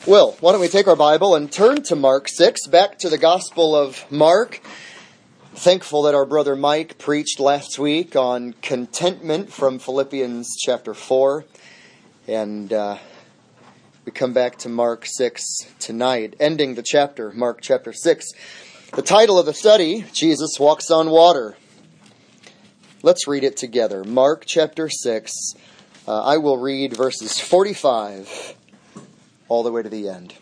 Well, why don't we take our Bible and turn to Mark 6, back to the Gospel of Mark. Thankful that our brother Mike preached last week on contentment from Philippians chapter 4. And we come back to Mark 6 tonight, ending the chapter, Mark chapter 6. The title of the study, Jesus Walks on Water. Let's read it together. Mark chapter 6. I will read verses 45 all the way to the end.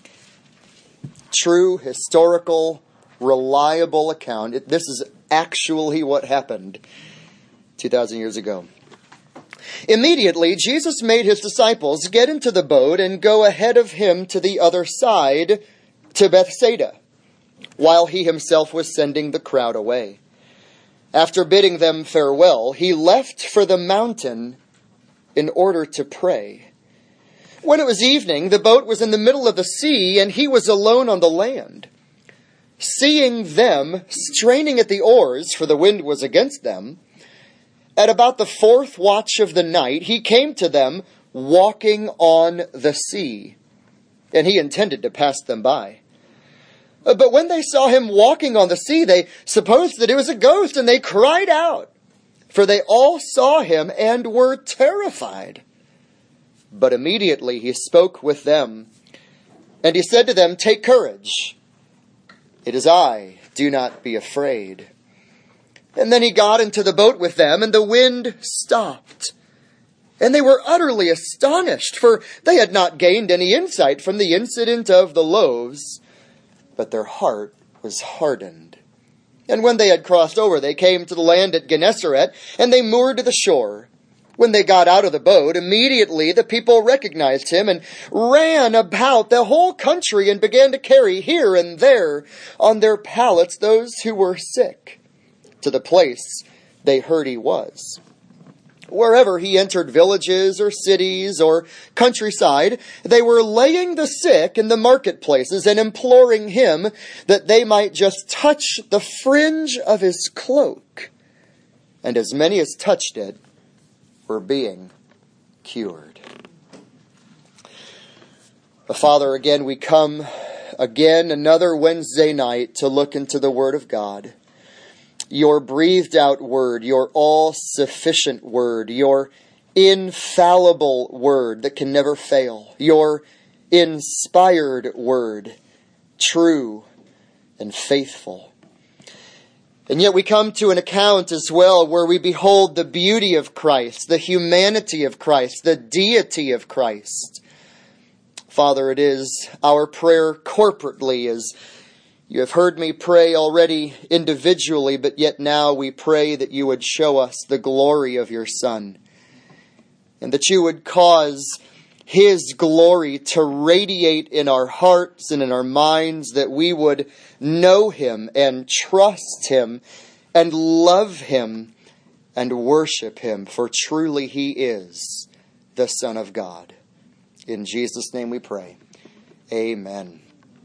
True, historical, reliable account. This is actually what happened 2,000 years ago. Immediately, Jesus made his disciples get into the boat and go ahead of him to the other side, to Bethsaida, while he himself was sending the crowd away. After bidding them farewell, he left for the mountain in order to pray. When it was evening, the boat was in the middle of the sea, and he was alone on the land. Seeing them straining at the oars, for the wind was against them, at about the fourth watch of the night, he came to them walking on the sea, and he intended to pass them by. But when they saw him walking on the sea, they supposed that it was a ghost, and they cried out, for they all saw him and were terrified. But immediately he spoke with them, and he said to them, "Take courage. It is I. Do not be afraid." And then he got into the boat with them, and the wind stopped. And they were utterly astonished, for they had not gained any insight from the incident of the loaves, but their heart was hardened. And when they had crossed over, they came to the land at Gennesaret, and they moored to the shore. When they got out of the boat, immediately the people recognized him and ran about the whole country and began to carry here and there on their pallets those who were sick to the place they heard he was. Wherever he entered villages or cities or countryside, they were laying the sick in the marketplaces and imploring him that they might just touch the fringe of his cloak. And as many as touched it were being cured. Father, again we come another Wednesday night to look into the Word of God. Your breathed out Word, your all-sufficient Word, your infallible Word that can never fail, your inspired Word, true and faithful. And yet we come to an account as well where we behold the beauty of Christ, the humanity of Christ, the deity of Christ. Father, it is our prayer corporately, as you have heard me pray already individually, but yet now we pray that you would show us the glory of your Son, and that you would cause his glory to radiate in our hearts and in our minds, that we would know him and trust him and love him and worship him, for truly he is the Son of God. In Jesus' name we pray. Amen.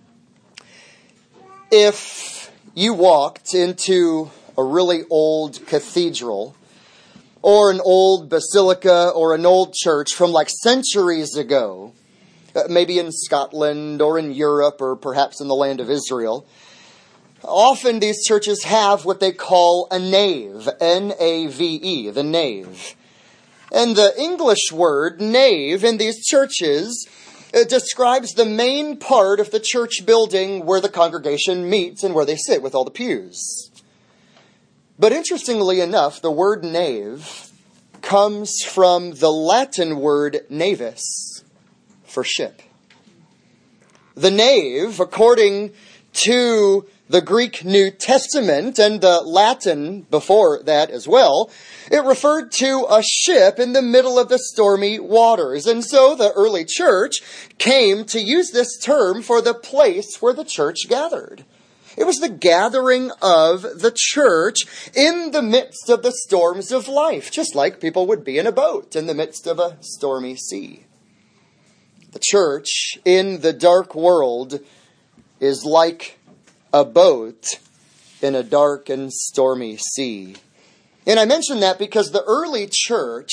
If you walked into a really old cathedral, or an old basilica, or an old church from like centuries ago, maybe in Scotland or in Europe or perhaps in the land of Israel, often these churches have what they call a nave, N-A-V-E, the nave. And the English word nave in these churches describes the main part of the church building where the congregation meets and where they sit with all the pews. But interestingly enough, the word nave comes from the Latin word navis, for ship. The nave, according to the Greek New Testament and the Latin before that as well, it referred to a ship in the middle of the stormy waters. And so the early church came to use this term for the place where the church gathered. It was the gathering of the church in the midst of the storms of life, just like people would be in a boat in the midst of a stormy sea. The church in the dark world is like a boat in a dark and stormy sea. And I mention that because the early church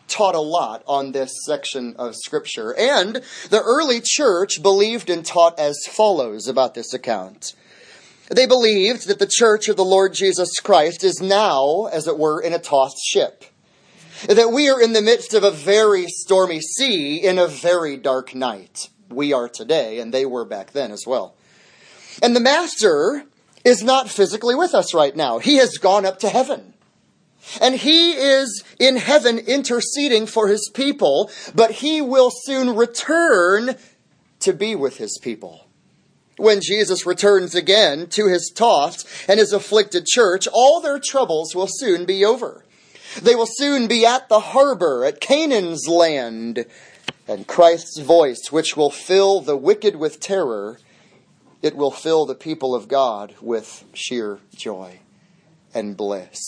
taught a lot on this section of Scripture. And the early church believed and taught as follows about this account. They believed that the church of the Lord Jesus Christ is now, as it were, in a tossed ship. That we are in the midst of a very stormy sea in a very dark night. We are today, and they were back then as well. And the Master is not physically with us right now. He has gone up to heaven. And he is in heaven interceding for his people, but he will soon return to be with his people. When Jesus returns again to his tossed and his afflicted church, all their troubles will soon be over. They will soon be at the harbor, at Canaan's land, and Christ's voice, which will fill the wicked with terror, it will fill the people of God with sheer joy and bliss.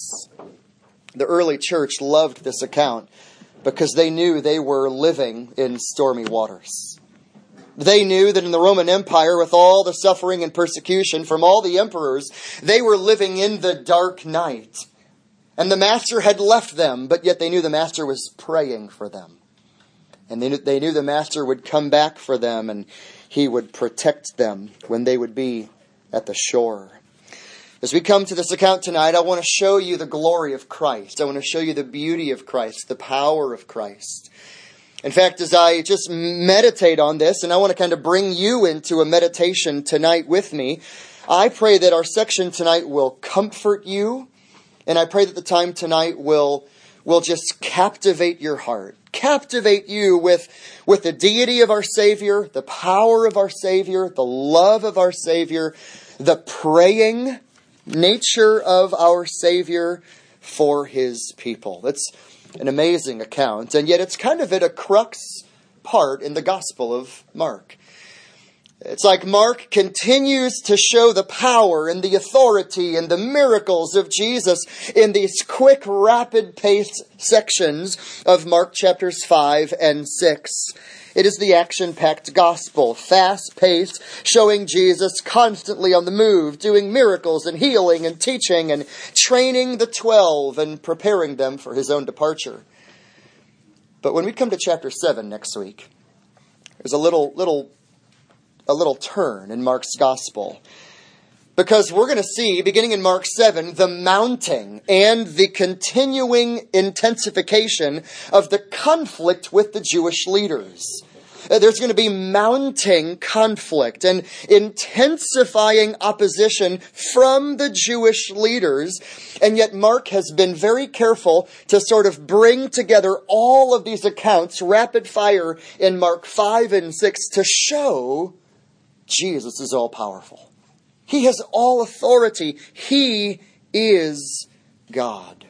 The early church loved this account because they knew they were living in stormy waters. They knew that in the Roman Empire, with all the suffering and persecution from all the emperors, they were living in the dark night. And the Master had left them, but yet they knew the Master was praying for them. And they knew the Master would come back for them, and he would protect them when they would be at the shore. As we come to this account tonight, I want to show you the glory of Christ. I want to show you the beauty of Christ, the power of Christ. In fact, as I just meditate on this, and I want to kind of bring you into a meditation tonight with me, I pray that our section tonight will comfort you, and I pray that the time tonight will just captivate your heart. Captivate you with the deity of our Savior, the power of our Savior, the love of our Savior, the praying nature of our Savior for his people. It's an amazing account, and yet it's kind of at a crux part in the Gospel of Mark. It's like Mark continues to show the power and the authority and the miracles of Jesus in these quick, rapid-paced sections of Mark chapters 5 and 6. It is the action-packed gospel, fast-paced, showing Jesus constantly on the move, doing miracles and healing and teaching and training the 12 and preparing them for his own departure. But when we come to chapter 7 next week, there's a little turn in Mark's gospel. Because we're going to see, beginning in Mark 7, the mounting and the continuing intensification of the conflict with the Jewish leaders. There's going to be mounting conflict and intensifying opposition from the Jewish leaders. And yet Mark has been very careful to sort of bring together all of these accounts, rapid fire, in Mark 5 and 6 to show Jesus is all powerful. He has all authority. He is God.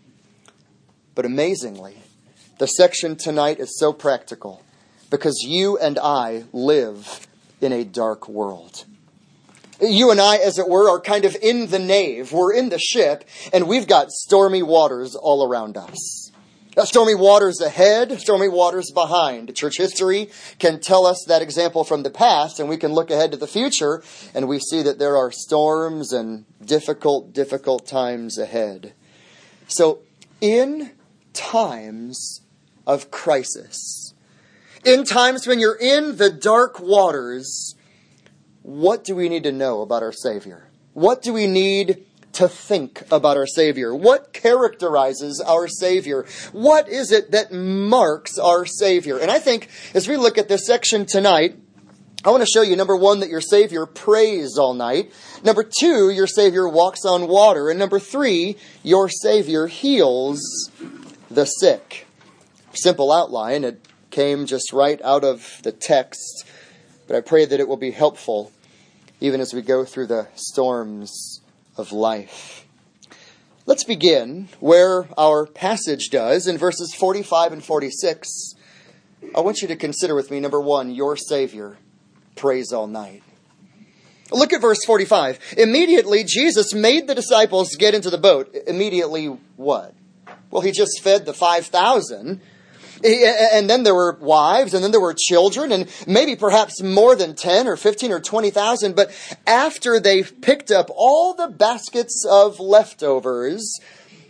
But amazingly, the section tonight is so practical because you and I live in a dark world. You and I, as it were, are kind of in the nave. We're in the ship, and we've got stormy waters all around us. Stormy waters ahead, stormy waters behind. Church history can tell us that example from the past, and we can look ahead to the future, and we see that there are storms and difficult times ahead. So, in times of crisis, in times when you're in the dark waters, what do we need to know about our Savior? What do we need to think about our Savior? What characterizes our Savior? What is it that marks our Savior? And I think as we look at this section tonight, I want to show you, number one, that your Savior prays all night. Number two, your Savior walks on water. And number three, your Savior heals the sick. Simple outline. It came just right out of the text. But I pray that it will be helpful even as we go through the storms of life. Let's begin where our passage does in verses 45 and 46. I want you to consider with me, number one, your Savior prays all night. Look at verse 45. Immediately Jesus made the disciples get into the boat. Immediately what? Well, he just fed the 5,000. And then there were wives, and then there were children, and maybe perhaps more than 10 or 15 or 20,000. But after they picked up all the baskets of leftovers,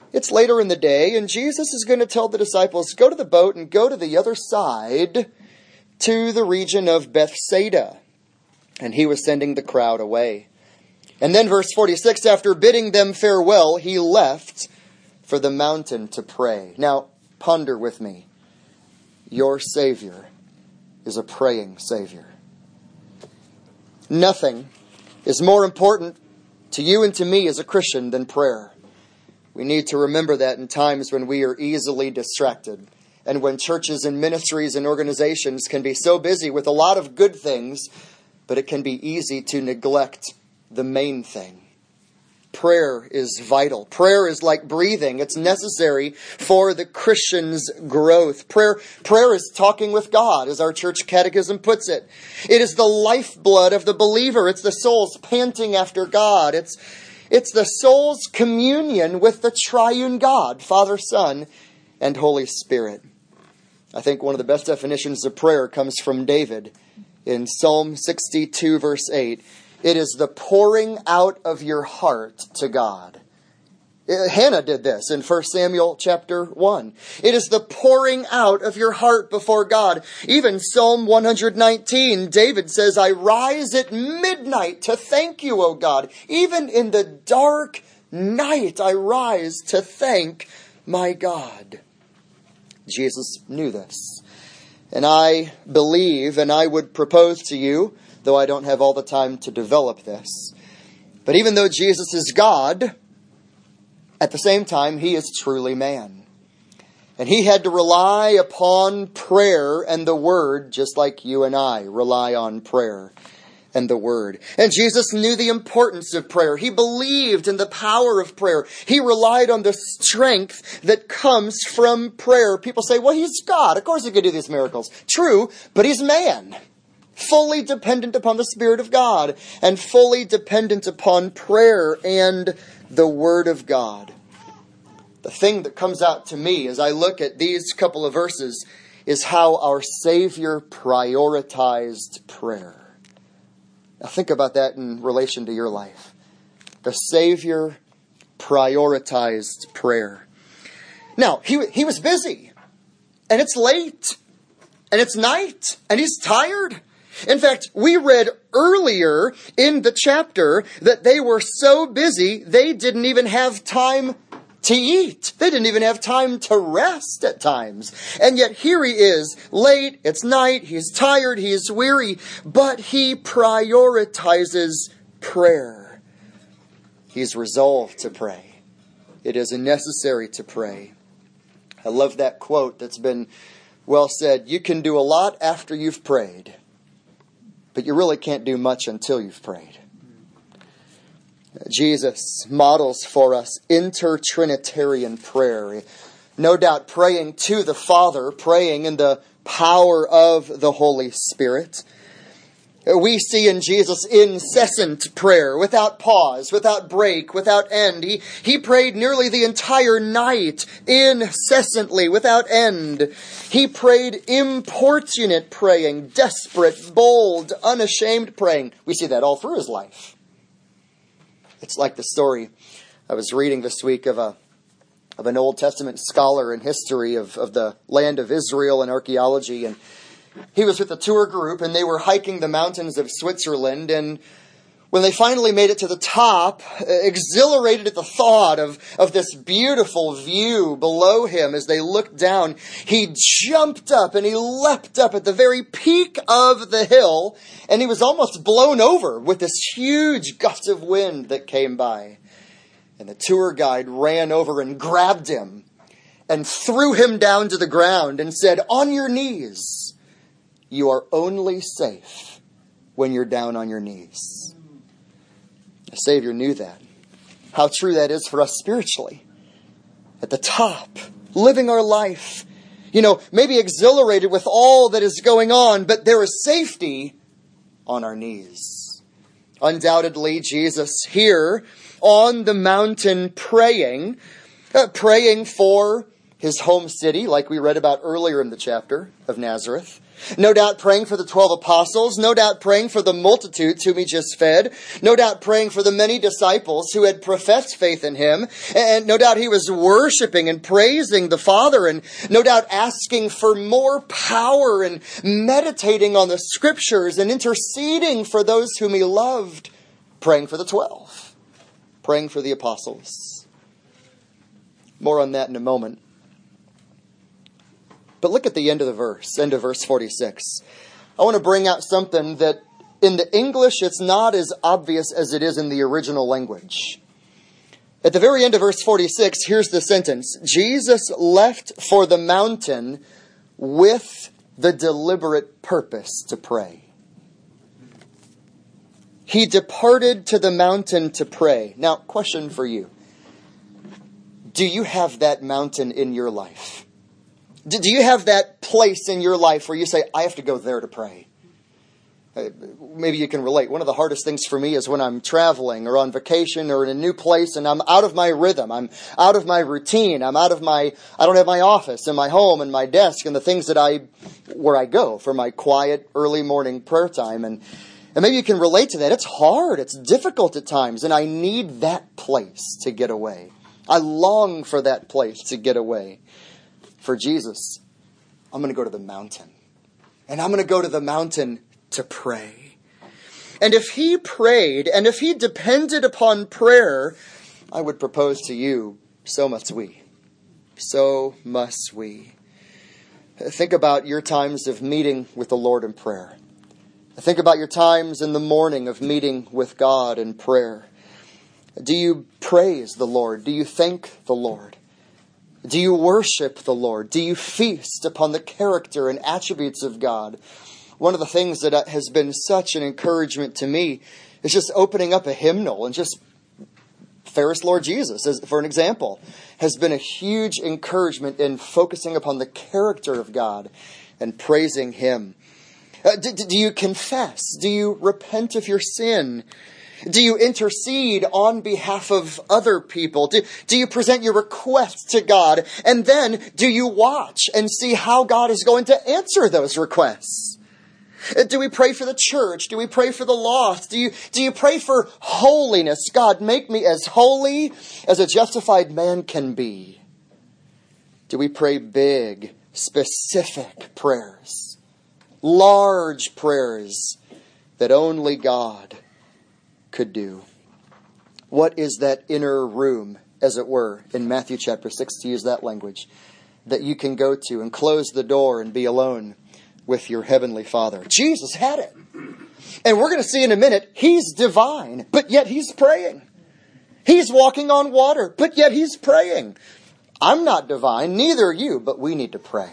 It's later in the day, and Jesus is going to tell the disciples, go to the boat and go to the other side to the region of Bethsaida. And he was sending the crowd away. And then verse 46, after bidding them farewell, he left for the mountain to pray. Now, ponder with me. Your Savior is a praying Savior. Nothing is more important to you and to me as a Christian than prayer. We need to remember that in times when we are easily distracted and when churches and ministries and organizations can be so busy with a lot of good things, but it can be easy to neglect the main thing. Prayer is vital. Prayer is like breathing. It's necessary for the Christian's growth. Prayer is talking with God, as our church catechism puts it. It is the lifeblood of the believer. It's the soul's panting after God. It's the soul's communion with the triune God, Father, Son, and Holy Spirit. I think one of the best definitions of prayer comes from David in Psalm 62, verse 8. It is the pouring out of your heart to God. Hannah did this in 1 Samuel chapter 1. It is the pouring out of your heart before God. Even Psalm 119, David says, I rise at midnight to thank you, O God. Even in the dark night, I rise to thank my God. Jesus knew this. And I believe, and I would propose to you, though I don't have all the time to develop this, but even though Jesus is God, at the same time, he is truly man. And he had to rely upon prayer and the Word, just like you and I rely on prayer and the Word. And Jesus knew the importance of prayer. He believed in the power of prayer. He relied on the strength that comes from prayer. People say, well, he's God. Of course he could do these miracles. True, but he's man. Fully dependent upon the Spirit of God and fully dependent upon prayer and the Word of God. The thing that comes out to me as I look at these couple of verses is how our Savior prioritized prayer. Now think about that in relation to your life. The Savior prioritized prayer. Now, he was busy, and it's late, and it's night, and he's tired. In fact, we read earlier in the chapter that they were so busy, they didn't even have time to eat. They didn't even have time to rest at times. And yet here he is, late, it's night, he's tired, he's weary, but he prioritizes prayer. He's resolved to pray. It is necessary to pray. I love that quote that's been well said. You can do a lot after you've prayed, but you really can't do much until you've prayed. Jesus models for us inter-Trinitarian prayer. No doubt praying to the Father, praying in the power of the Holy Spirit. We see in Jesus incessant prayer, without pause, without break, without end. He prayed nearly the entire night, incessantly, without end. He prayed importunate praying, desperate, bold, unashamed praying. We see that all through his life. It's like the story I was reading this week of an Old Testament scholar in history of the land of Israel and archaeology, and he was with a tour group, and they were hiking the mountains of Switzerland, and when they finally made it to the top, exhilarated at the thought of this beautiful view below him as they looked down, he jumped up and he leapt up at the very peak of the hill, and he was almost blown over with this huge gust of wind that came by. And the tour guide ran over and grabbed him and threw him down to the ground and said, "On your knees. You are only safe when you're down on your knees." The Savior knew that. How true that is for us spiritually. At the top, living our life, maybe exhilarated with all that is going on, but there is safety on our knees. Undoubtedly, Jesus here on the mountain praying for his home city, like we read about earlier in the chapter of Nazareth, No doubt praying for the 12 apostles. No doubt praying for the multitudes whom he just fed. No doubt praying for the many disciples who had professed faith in him. And no doubt he was worshiping and praising the Father. And no doubt asking for more power and meditating on the Scriptures and interceding for those whom he loved. Praying for the 12. Praying for the apostles. More on that in a moment. But look at the end of verse 46. I want to bring out something that in the English it's not as obvious as it is in the original language. At the very end of verse 46, here's the sentence. Jesus left for the mountain with the deliberate purpose to pray. He departed to the mountain to pray. Now, question for you. Do you have that mountain in your life? Do you have that place in your life where you say, I have to go there to pray? Maybe you can relate. One of the hardest things for me is when I'm traveling or on vacation or in a new place and I'm out of my rhythm. I'm out of my routine. I don't have my office and my home and my desk and the things where I go for my quiet early morning prayer time. And maybe you can relate to that. It's hard. It's difficult at times. And I need that place to get away. I long for that place to get away. For Jesus, I'm going to go to the mountain. And I'm going to go to the mountain to pray. And if he prayed, and if he depended upon prayer, I would propose to you, so must we. So must we. Think about your times of meeting with the Lord in prayer. Think about your times in the morning of meeting with God in prayer. Do you praise the Lord? Do you thank the Lord? Do you worship the Lord? Do you feast upon the character and attributes of God? One of the things that has been such an encouragement to me is just opening up a hymnal and just Ferris Lord Jesus, for an example, has been a huge encouragement in focusing upon the character of God and praising Him. Do you confess? Do you repent of your sin? Do you intercede on behalf of other people? Do you present your requests to God? And then do you watch and see how God is going to answer those requests? Do we pray for the church? Do we pray for the lost? Do you pray for holiness? God, make me as holy as a justified man can be. Do we pray big, specific prayers? Large prayers that only God could do. What is that inner room, as it were, in Matthew chapter 6, to use that language, that you can go to and close the door and be alone with your heavenly Father? Jesus had it. And we're going to see in a minute, He's divine, but yet He's praying. He's walking on water, but yet He's praying. I'm not divine, neither are you, but we need to pray.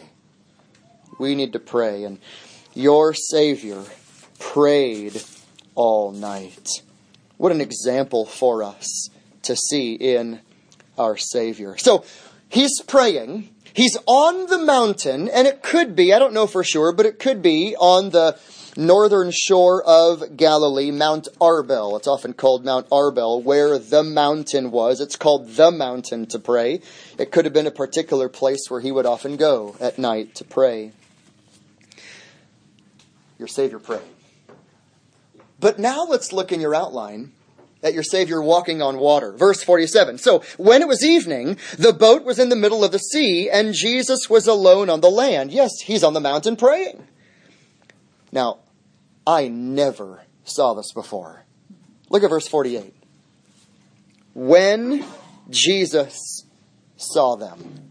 We need to pray. And your Savior prayed all night. What an example for us to see in our Savior. So, He's praying. He's on the mountain, and it could be, I don't know for sure, but it could be on the northern shore of Galilee, Mount Arbel. It's often called Mount Arbel, where the mountain was. It's called the mountain to pray. It could have been a particular place where he would often go at night to pray. Your Savior prayed. But now let's look in your outline at your Savior walking on water. Verse 47. So, when it was evening, the boat was in the middle of the sea, and Jesus was alone on the land. Yes, He's on the mountain praying. Now, I never saw this before. Look at verse 48. When Jesus saw them.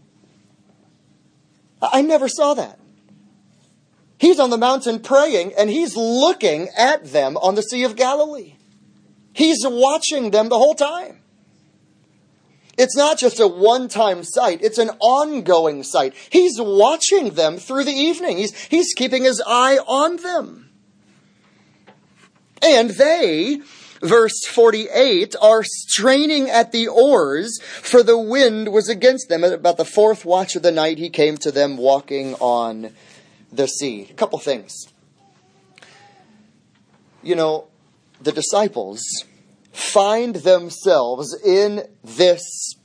I never saw that. He's on the mountain praying, and He's looking at them on the Sea of Galilee. He's watching them the whole time. It's not just a one-time sight. It's an ongoing sight. He's watching them through the evening. He's keeping His eye on them. And they, verse 48, are straining at the oars, for the wind was against them. At about the fourth watch of the night, He came to them walking on the sea. A couple things. You know, the disciples find themselves in this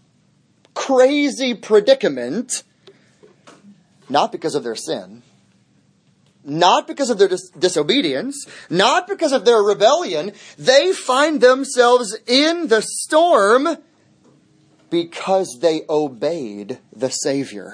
crazy predicament, not because of their sin, not because of their disobedience, not because of their rebellion. They find themselves in the storm because they obeyed the Savior.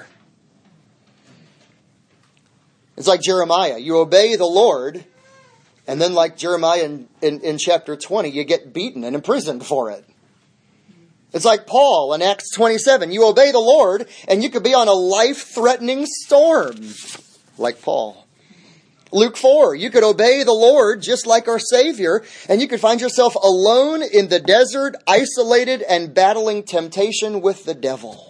It's like Jeremiah. You obey the Lord, and then like Jeremiah in chapter 20, you get beaten and imprisoned for it. It's like Paul in Acts 27. You obey the Lord, and you could be on a life-threatening storm, like Paul. Luke 4, you could obey the Lord just like our Savior, and you could find yourself alone in the desert, isolated and battling temptation with the devil.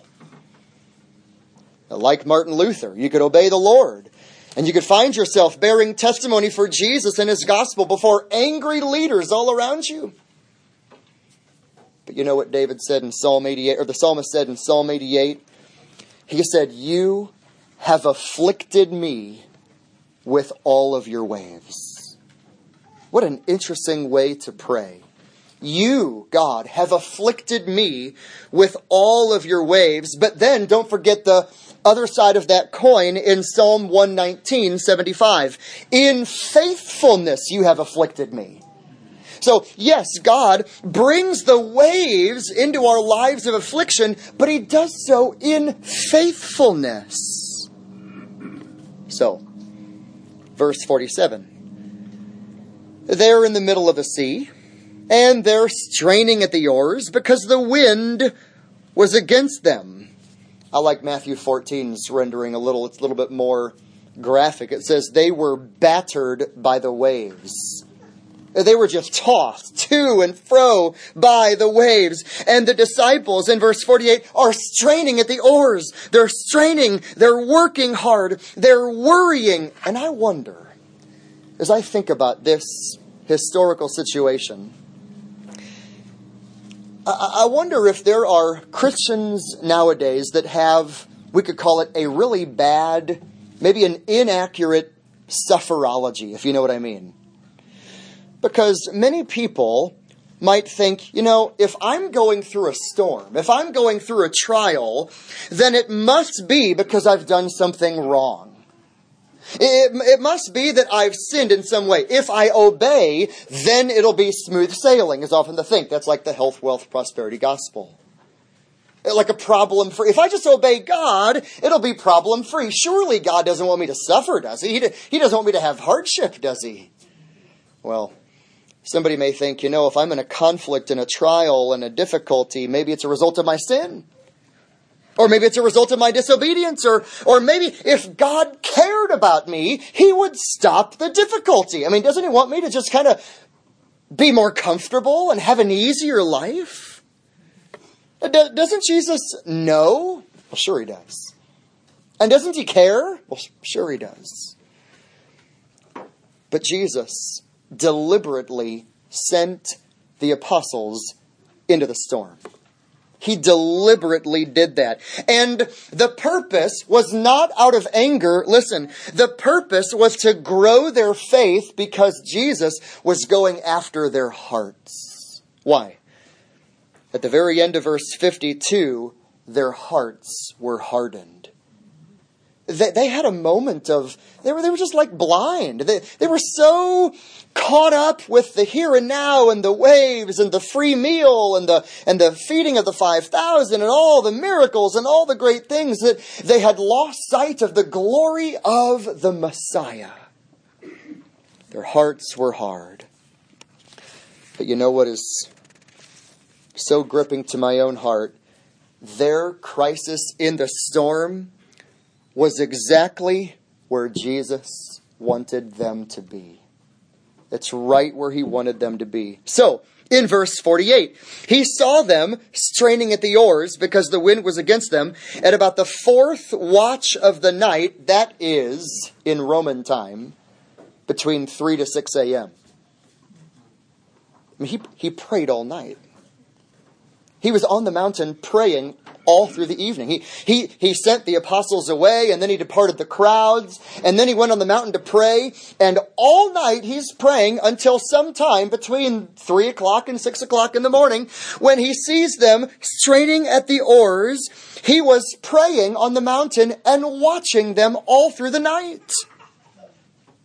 Like Martin Luther, you could obey the Lord, and you could find yourself bearing testimony for Jesus and His gospel before angry leaders all around you. But you know what David said in Psalm 88, or the psalmist said in Psalm 88? He said, "You have afflicted me with all of your waves." What an interesting way to pray. You, God, have afflicted me with all of your waves. But then don't forget the other side of that coin in Psalm 119:75. In faithfulness you have afflicted me. So yes, God brings the waves into our lives of affliction, but He does so in faithfulness. So, verse 47. They're in the middle of the sea, and they're straining at the oars because the wind was against them. I like Matthew 14's rendering it's a little bit more graphic. It says they were battered by the waves. They were just tossed to and fro by the waves. And the disciples in verse 48 are straining at the oars. They're straining. They're working hard. They're worrying. And I wonder, as I think about this historical situation, I wonder if there are Christians nowadays that have, we could call it a really bad, maybe an inaccurate sufferology, if you know what I mean. Because many people might think, if I'm going through a storm, if I'm going through a trial, then it must be because I've done something wrong. It must be that I've sinned in some way. If I obey, then it'll be smooth sailing, is often the think. That's like the health, wealth, prosperity gospel. Like a problem-free. If I just obey God, it'll be problem-free. Surely God doesn't want me to suffer, does He? He doesn't want me to have hardship, does He? Well, somebody may think, if I'm in a conflict and a trial and a difficulty, maybe it's a result of my sin. Or maybe it's a result of my disobedience. Or maybe if God cared about me, He would stop the difficulty. I mean, doesn't He want me to just kind of be more comfortable and have an easier life? Doesn't Jesus know? Well, sure He does. And doesn't He care? Well, sure He does. But Jesus deliberately sent the apostles into the storm. He deliberately did that. And the purpose was not out of anger. Listen, the purpose was to grow their faith because Jesus was going after their hearts. Why? At the very end of verse 52, their hearts were hardened. They had a moment of, they were just like blind. They were so caught up with the here and now and the waves and the free meal and the feeding of the 5,000 and all the miracles and all the great things that they had lost sight of the glory of the Messiah. Their hearts were hard. But you know what is so gripping to my own heart? Their crisis in the storm was exactly where Jesus wanted them to be. It's right where He wanted them to be. So, in verse 48, He saw them straining at the oars because the wind was against them at about the 4th watch of the night. That is, in Roman time, between 3 to 6 a.m. I mean, he prayed all night. He was on the mountain praying all through the evening. He sent the apostles away, and then He departed the crowds, and then He went on the mountain to pray, and all night He's praying until sometime between 3 o'clock and 6 o'clock in the morning. When He sees them straining at the oars, He was praying on the mountain and watching them all through the night.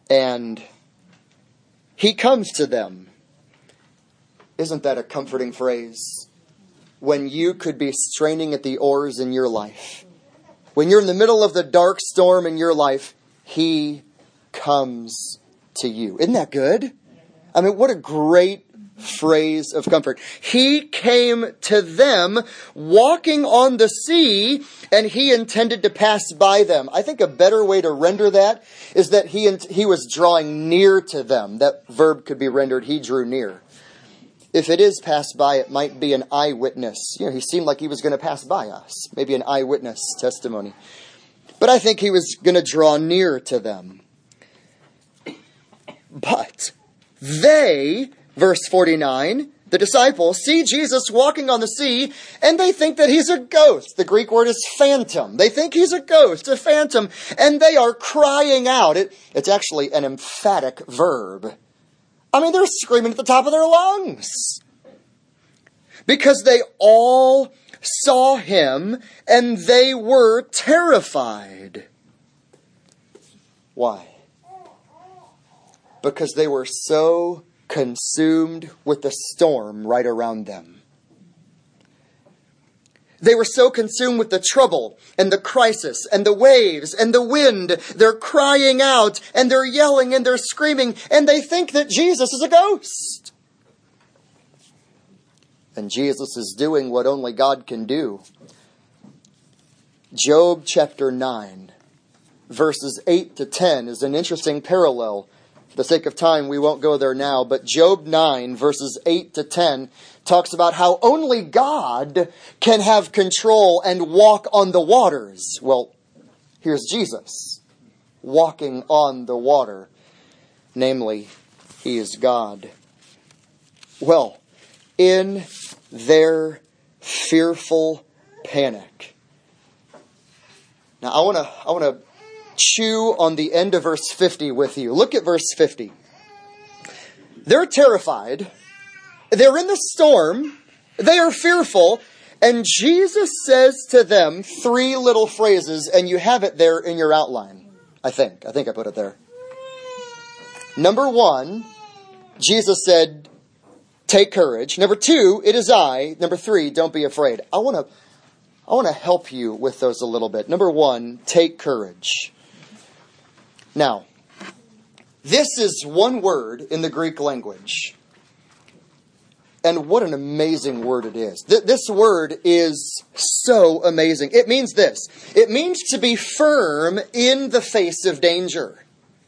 and he comes to them. Isn't that a comforting phrase? When you could be straining at the oars in your life, when you're in the middle of the dark storm in your life, he comes to you. Isn't that good? I mean, what a great phrase of comfort. He came to them walking on the sea, and he intended to pass by them. I think a better way to render that is that he was drawing near to them. That verb could be rendered, he drew near. If it is pass by, it might be an eyewitness. He seemed like he was going to pass by us. Maybe an eyewitness testimony. But I think he was going to draw near to them. But they, verse 49, the disciples, see Jesus walking on the sea, and they think that he's a ghost. The Greek word is phantom. They think he's a ghost, a phantom, and they are crying out. It's actually an emphatic verb. I mean, they're screaming at the top of their lungs. Because they all saw him, and they were terrified. Why? Because they were so consumed with the storm right around them. They were so consumed with the trouble and the crisis and the waves and the wind. They're crying out and they're yelling and they're screaming, and they think that Jesus is a ghost. And Jesus is doing what only God can do. Job chapter 9, verses 8 to 10 is an interesting parallel. For the sake of time, we won't go there now, but Job 9, verses 8 to 10, talks about how only God can have control and walk on the waters. Well, here's Jesus walking on the water. Namely, he is God. Well, in their fearful panic. Now, I want to chew on the end of verse 50 with you. Look at verse 50. They're terrified. They're in the storm. They are fearful. And Jesus says to them 3 little phrases, and you have it there in your outline. I think I put it there. Number 1, Jesus said, take courage. Number 2, it is I. Number 3, don't be afraid. I want to help you with those a little bit. Number 1, take courage. Now, this is one word in the Greek language. And what an amazing word it is. This word is so amazing. It means this. It means to be firm in the face of danger.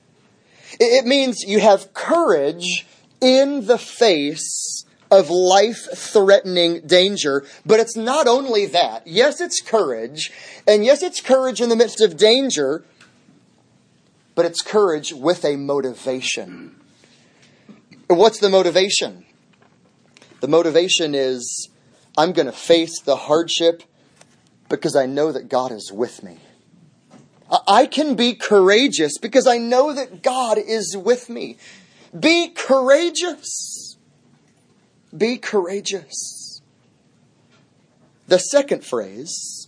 It means you have courage in the face of life-threatening danger. But it's not only that. Yes, it's courage. And yes, it's courage in the midst of danger. But it's courage with a motivation. What's the motivation? The motivation is, I'm going to face the hardship because I know that God is with me. I can be courageous because I know that God is with me. Be courageous. Be courageous. The second phrase,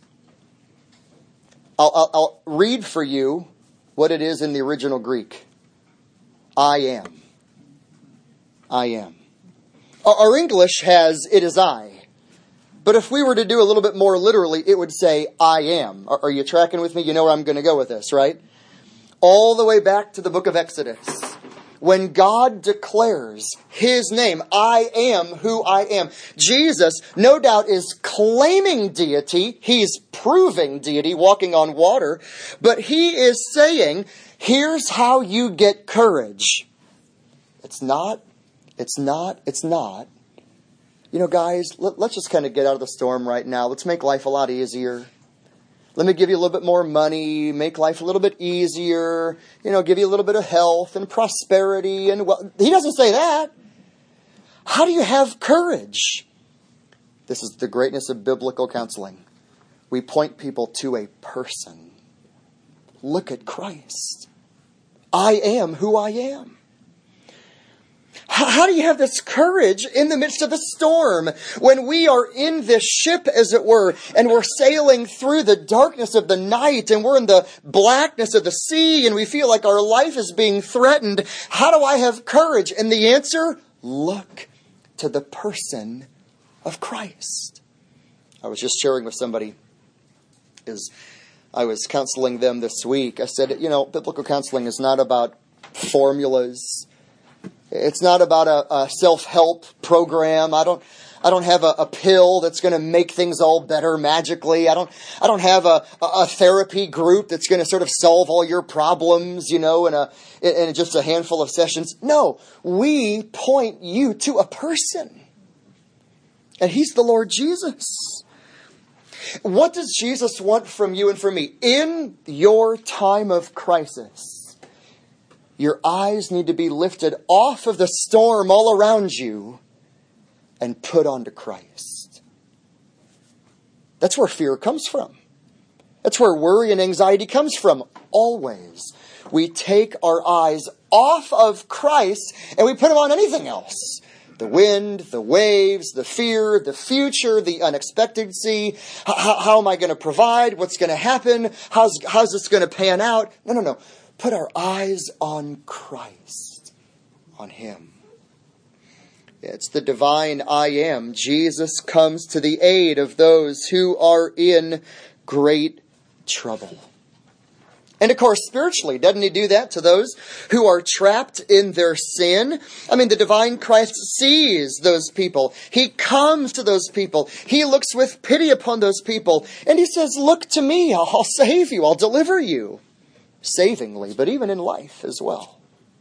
I'll read for you what it is in the original Greek. I am. I am. Our English has, it is I. But if we were to do a little bit more literally, it would say, I am. Are you tracking with me? You know where I'm going to go with this, right? All the way back to the book of Exodus. When God declares his name, I am who I am. Jesus, no doubt, is claiming deity. He's proving deity, walking on water. But he is saying, here's how you get courage. It's not. You know, guys, let's just kind of get out of the storm right now. Let's make life a lot easier. Let me give you a little bit more money, make life a little bit easier, give you a little bit of health and prosperity. And he doesn't say that. How do you have courage? This is the greatness of biblical counseling. We point people to a person. Look at Christ. I am who I am. How do you have this courage in the midst of the storm when we are in this ship, as it were, and we're sailing through the darkness of the night and we're in the blackness of the sea and we feel like our life is being threatened? How do I have courage? And the answer, look to the person of Christ. I was just sharing with somebody as I was counseling them this week. I said, biblical counseling is not about formulas. It's not about a self-help program. I don't have a pill that's going to make things all better magically. I don't have a therapy group that's going to sort of solve all your problems, in just a handful of sessions. No, we point you to a person. And he's the Lord Jesus. What does Jesus want from you and from me? In your time of crisis, your eyes need to be lifted off of the storm all around you and put onto Christ. That's where fear comes from. That's where worry and anxiety comes from. Always. We take our eyes off of Christ and we put them on anything else. The wind, the waves, the fear, the future, the unexpectancy. How am I going to provide? What's going to happen? How's this going to pan out? No. Put our eyes on Christ, on Him. It's the divine I am. Jesus comes to the aid of those who are in great trouble. And of course, spiritually, doesn't He do that to those who are trapped in their sin? I mean, the divine Christ sees those people. He comes to those people. He looks with pity upon those people. And He says, look to me. I'll save you. I'll deliver you. Savingly, but even in life as well.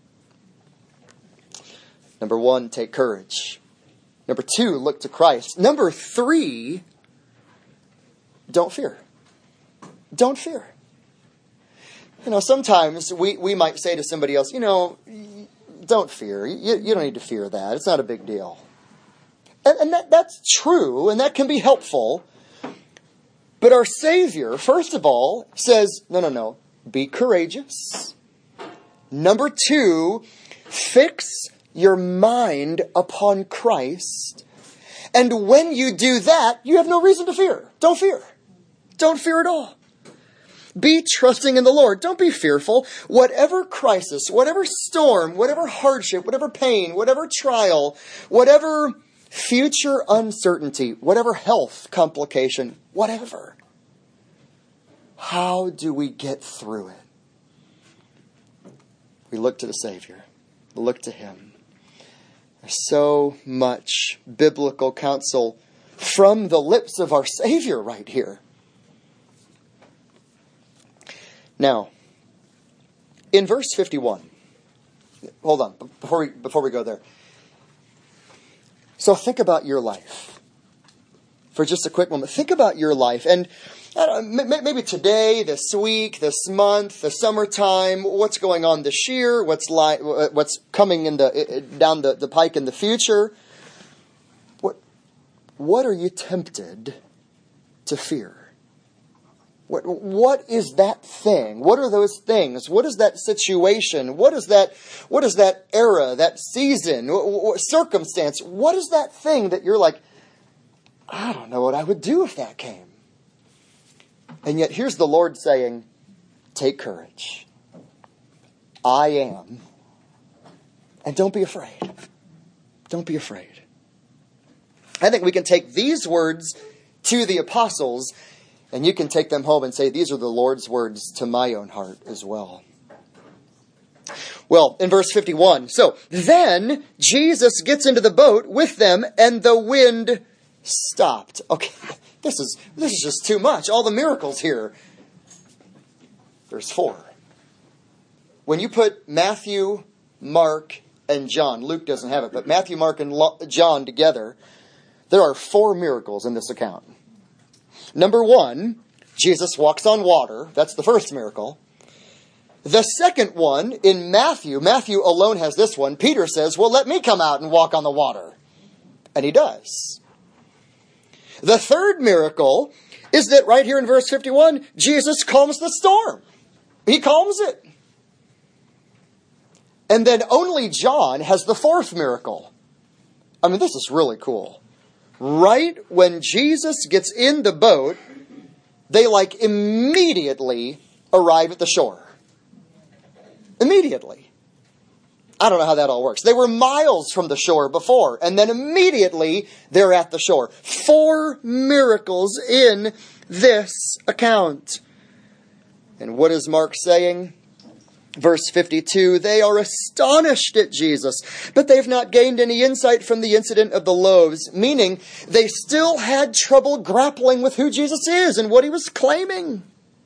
Number 1, take courage. Number 2, look to Christ. Number 3, don't fear. Don't fear. Sometimes we might say to somebody else, don't fear. You don't need to fear that. It's not a big deal. And that's true, and that can be helpful. But our Savior, first of all, says, no. Be courageous. Number 2, fix your mind upon Christ. And when you do that, you have no reason to fear. Don't fear. Don't fear at all. Be trusting in the Lord. Don't be fearful. Whatever crisis, whatever storm, whatever hardship, whatever pain, whatever trial, whatever future uncertainty, whatever health complication, whatever. How do we get through it? We look to the Savior. Look to Him. There's so much biblical counsel from the lips of our Savior right here. Now, in verse 51, hold on, before we go there. So think about your life. For just a quick moment, think about your life. And maybe today, this week, this month, the summertime, what's going on this year, what's coming down the pike in the future. What are you tempted to fear? What is that thing? What are those things? What is that situation? What is that era, that season, circumstance? What is that thing that you're like, I don't know what I would do if that came? And yet here's the Lord saying, take courage. I am. And don't be afraid. Don't be afraid. I think we can take these words to the apostles, and you can take them home and say, these are the Lord's words to my own heart as well. Well, in verse 51, so then Jesus gets into the boat with them and the wind stopped. Okay, this is just too much. All the miracles here. Verse 4. When you put Matthew, Mark, and John, Luke doesn't have it, but Matthew, Mark, and John together, there are 4 miracles in this account. Number 1, Jesus walks on water. That's the first miracle. The second one in Matthew alone has this one. Peter says, well, let me come out and walk on the water. And he does. The third miracle is that right here in verse 51, Jesus calms the storm. He calms it. And then only John has the fourth miracle. I mean, this is really cool. Right when Jesus gets in the boat, they immediately arrive at the shore. Immediately. I don't know how that all works. They were miles from the shore before, and then immediately they're at the shore. 4 miracles in this account. And what is Mark saying? Verse 52, they are astonished at Jesus, but they've not gained any insight from the incident of the loaves, meaning they still had trouble grappling with who Jesus is and what he was claiming.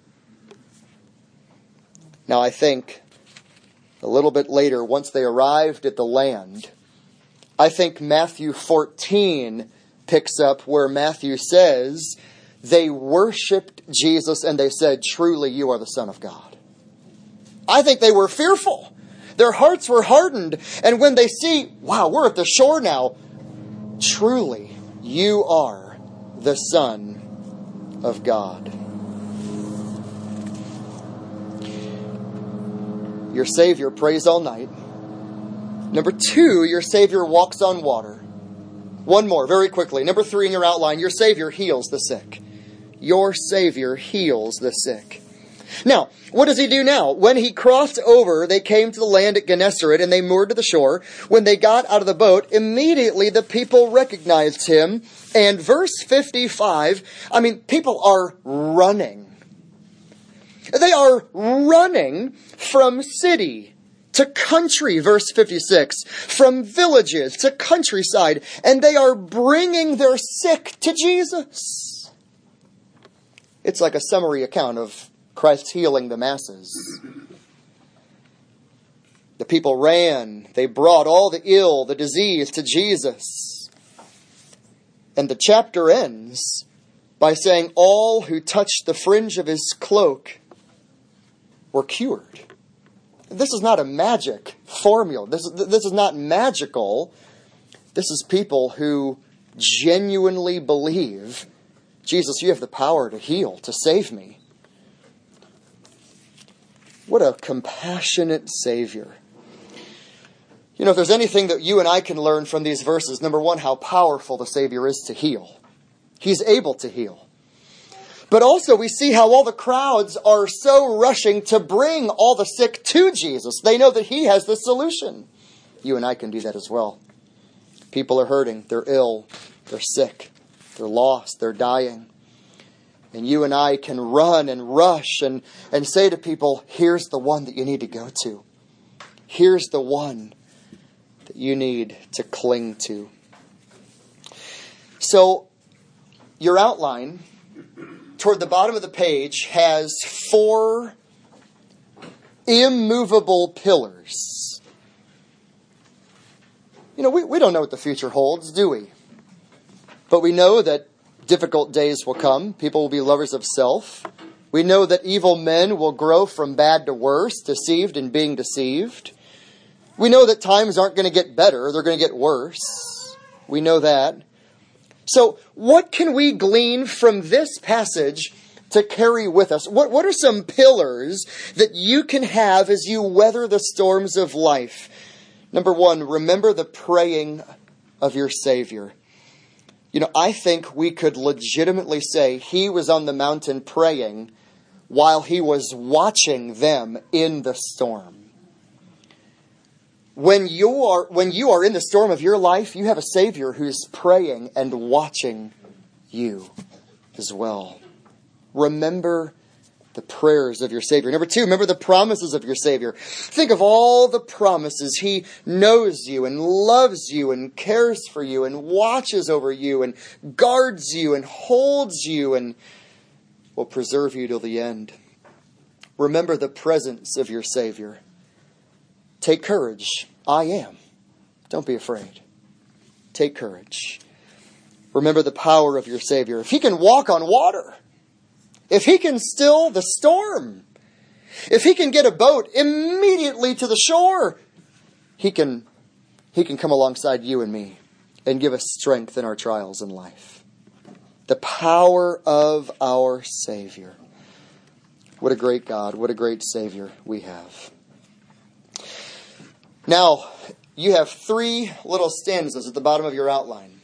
Now I think a little bit later, once they arrived at the land, I think Matthew 14 picks up where Matthew says, they worshipped Jesus and they said, truly you are the Son of God. I think they were fearful. Their hearts were hardened. And when they see, wow, we're at the shore now, truly you are the Son of God. Your Savior prays all night. Number 2, your Savior walks on water. One more, very quickly. Number 3 in your outline, your Savior heals the sick. Your Savior heals the sick. Now, what does he do now? When he crossed over, they came to the land at Gennesaret and they moored to the shore. When they got out of the boat, immediately the people recognized him. And verse 55, people are running. They are running from city to country, verse 56, from villages to countryside, and they are bringing their sick to Jesus. It's like a summary account of Christ healing the masses. The people ran. They brought all the ill, the disease to Jesus. And the chapter ends by saying all who touched the fringe of his cloak were cured. This is not a magic formula. This is not magical. This is people who genuinely believe, Jesus, you have the power to heal, to save me. What a compassionate Savior. You know, if there's anything that you and I can learn from these verses, number 1, how powerful the Savior is to heal. He's able to heal. But also we see how all the crowds are so rushing to bring all the sick to Jesus. They know that he has the solution. You and I can do that as well. People are hurting. They're ill. They're sick. They're lost. They're dying. And you and I can run and rush and say to people, here's the one that you need to go to. Here's the one that you need to cling to. So, your outline toward the bottom of the page has 4 immovable pillars. You know, we don't know what the future holds, do we? But we know that difficult days will come. People will be lovers of self. We know that evil men will grow from bad to worse, deceived and being deceived. We know that times aren't going to get better. They're going to get worse. We know that. So what can we glean from this passage to carry with us? What are some pillars that you can have as you weather the storms of life? Number 1, remember the praying of your Savior. You know, I think we could legitimately say he was on the mountain praying while he was watching them in the storm. When you are in the storm of your life, you have a Savior who's praying and watching you as well. Remember the prayers of your Savior. Number 2, remember the promises of your Savior. Think of all the promises. He knows you and loves you and cares for you and watches over you and guards you and holds you and will preserve you till the end. Remember the presence of your Savior. Take courage. I am. Don't be afraid. Take courage. Remember the power of your Savior. If he can walk on water, if he can still the storm, if he can get a boat immediately to the shore, he can come alongside you and me and give us strength in our trials in life. The power of our Savior. What a great God, what a great Savior we have. Now, you have three little stanzas at the bottom of your outline.